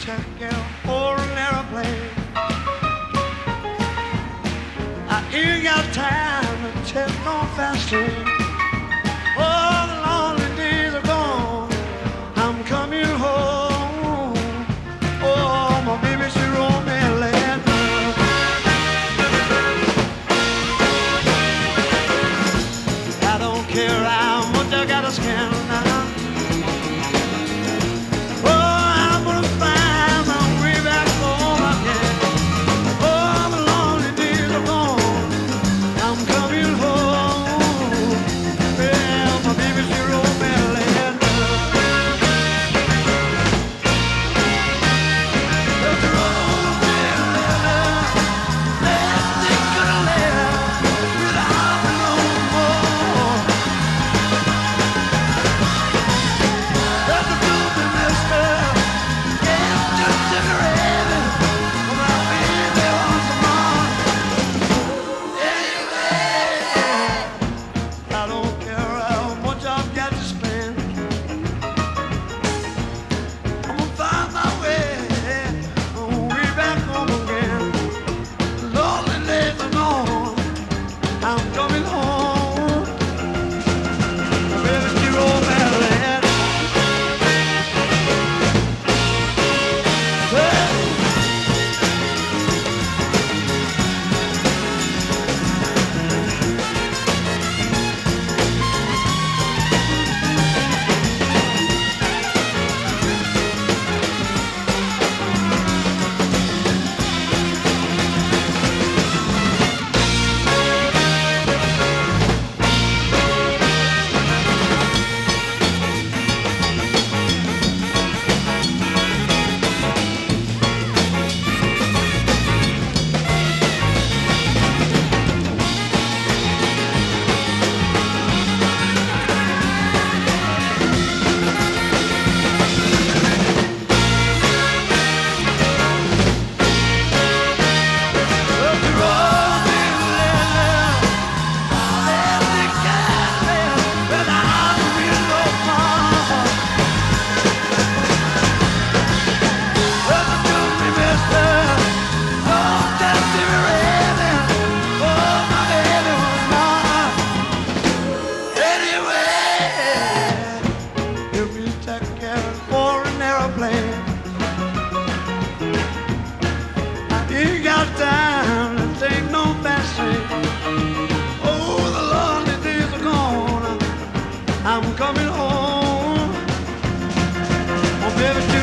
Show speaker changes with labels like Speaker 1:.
Speaker 1: ticket for an airplane. I ain't got time to take no fast train. Oh, the lonely days are gone. I'm coming home. Oh, my baby, she wrote me a letter. I don't care how much I gotta spend now. I'm coming home. Oh, baby.